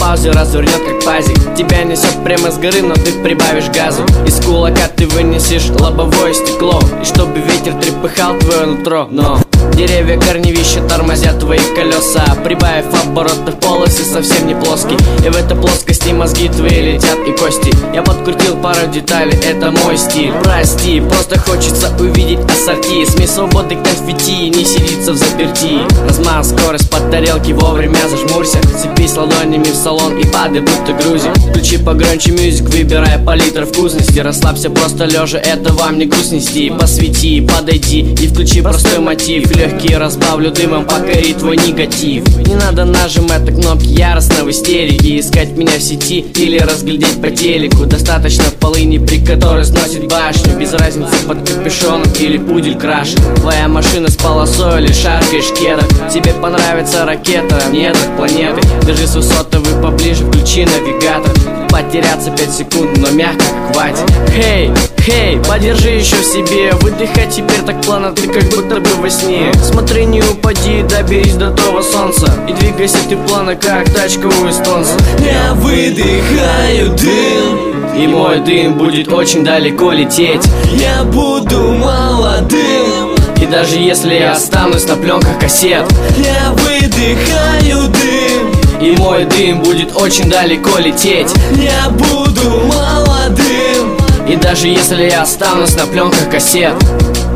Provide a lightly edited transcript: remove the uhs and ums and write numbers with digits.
паузе развернет как пазик. Тебя несет прямо с горы, но ты прибавишь газу. Из кулака ты вынесешь лобовое стекло, и чтобы ветер трепыхал твое нутро. Но деревья корневища тормозят твои колеса, прибавив оборотных полосы совсем не плоский. И в этой плоскости мозги твои летят и кости. Я подкрутил пару деталей, это мой стиль. Прости, просто хочется увидеть ассорти. Смесь свободы конфетти, не сидится в заперти. Размах скорость под тарелки, вовремя зажмурься. Цепись ладонями в салон и падай, будто грузик. Включи погромче мюзик, выбирай палитру вкусности. Расслабься просто лежа, это вам не грусть нести. Посвети, подойди и включи простой мотив. Легкие разбавлю дымом, покори твой негатив. Не надо нажимать на кнопки яростно в истерике, искать меня в сети или разглядеть по телеку. Достаточно полыни, при которой сносит башню. Без разницы под капюшоном или пудель крашен. Твоя машина с полосой или шаркой шкеток. Тебе понравится ракета в недрах планеты. Держи с высоты вы поближе, включи навигатор. Потеряться 5 секунд, но мягко хватит. Хей, подержи еще в себе. Выдыхай теперь так плавно, ты как будто бы во сне. Смотри, не упади, доберись до того солнца. И двигайся ты плавно, как тачка у эстонца. Я выдыхаю дым, и мой дым будет очень далеко лететь. я буду молодым, И даже если я останусь на пленках кассет, я выдыхаю дым, и мой дым будет очень далеко лететь. я буду молодым. И даже если я останусь на пленках кассет,